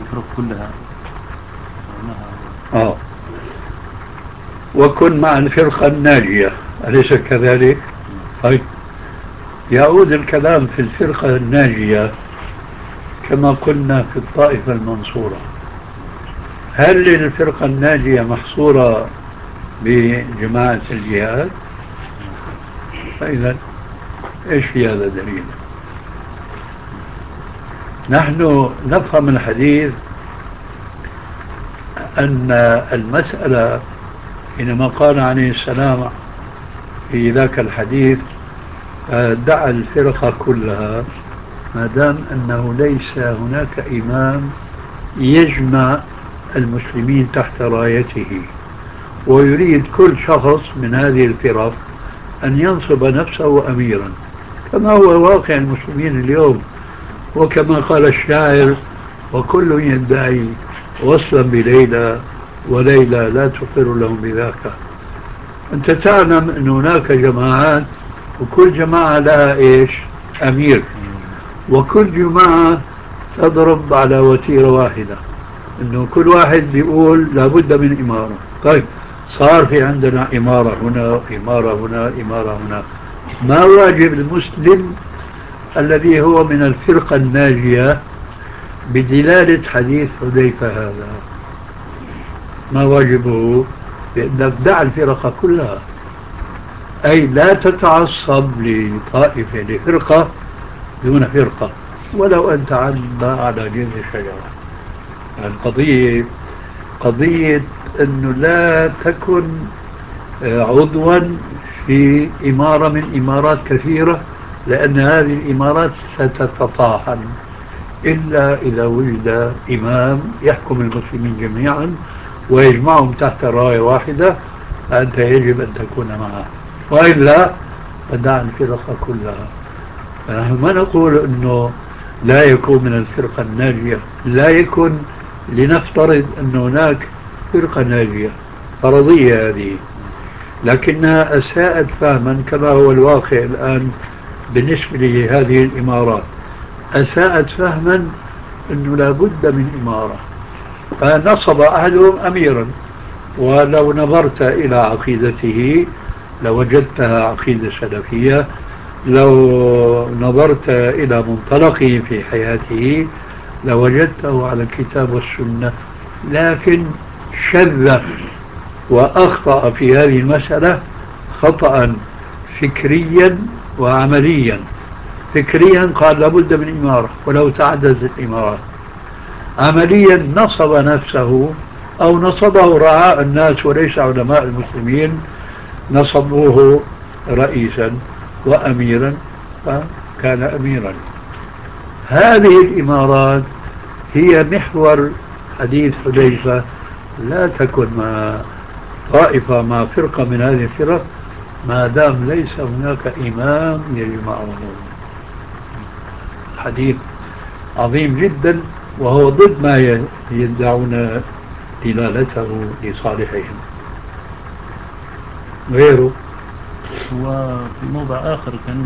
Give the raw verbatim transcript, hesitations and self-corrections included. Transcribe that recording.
الفرق كلها. آه وكن مع الفرقة الناجية، أليس كذلك؟ طيب يعود الكلام في الفرقة الناجية كما قلنا في الطائفة المنصورة. هل الفرقة الناجية محصورة بجماعة الجهاد؟ فإذا إيش في هذا دليل؟ نحن نفهم الحديث أن المسألة حينما قال عليه السلام في ذاك الحديث دعا الفرقة كلها، ما دام أنه ليس هناك إمام يجمع المسلمين تحت رايته، ويريد كل شخص من هذه الفرق أن ينصب نفسه أميرا كما هو واقع المسلمين اليوم، وكما قال الشاعر: وكل يدعي وصلا بليلى وليلى لا تقر لهم بذاك. أنت تعلم أن هناك جماعات وكل جماعة لها إيش؟ أمير، وكل جماعة تضرب على وتيرة واحدة، أنه كل واحد بيقول لابد من إمارة. طيب صار في عندنا إمارة هنا، إمارة هنا، إمارة هنا. ما واجب المسلم الذي هو من الفرقة الناجية بدلالة حديث حذيفة هذا؟ ما واجبه؟ بأنك دع الفرقة كلها، أي لا تتعصب لطائفة لفرقة دون فرقة ولو أن تعلم على جذع شجرة. القضية قضية أنه لا تكن عضوا في إمارة من إمارات كثيرة، لأن هذه الإمارات ستتطاحن إلا إذا وجد إمام يحكم المسلمين جميعا ويجمعهم تحت راية واحدة، فأنت يجب أن تكون معه، وإلا فدع الفرقة كلها. فنحن ما نقول أنه لا يكون من الفرقة الناجية، لا يكن، لنفترض أن هناك فرقة ناجية فرضية هذه، لكنها أساءت فهما كما هو الواقع الآن بالنسبة لهذه الإمارات. أساءت فهما أنه لا بد من إمارة، فنصب أحدهم أميرا، ولو نظرت إلى عقيدته لوجدتها عقيدة سلفية، لو نظرت إلى منطلقه في حياته لوجدته على الكتاب والسنة، لكن شذ وأخطأ في هذه المسألة خطأ فكريا وعمليا. فكريا قال لابد من إمارة ولو تعددت الإمارات، عمليا نصب نفسه أو نصبه رعاء الناس وليس علماء المسلمين، نصبوه رئيسا وأميرا فكان أميرا. هذه الإمارات هي محور حديث حذيفة: لا تكن مع طائفة مع فرقة من هذه الفرق ما دام ليس هناك إمام يجمعهم. حديث عظيم جدا، وهو ضد ما يدعون دلالته لصالحهم. غيره وفي موضع آخر كان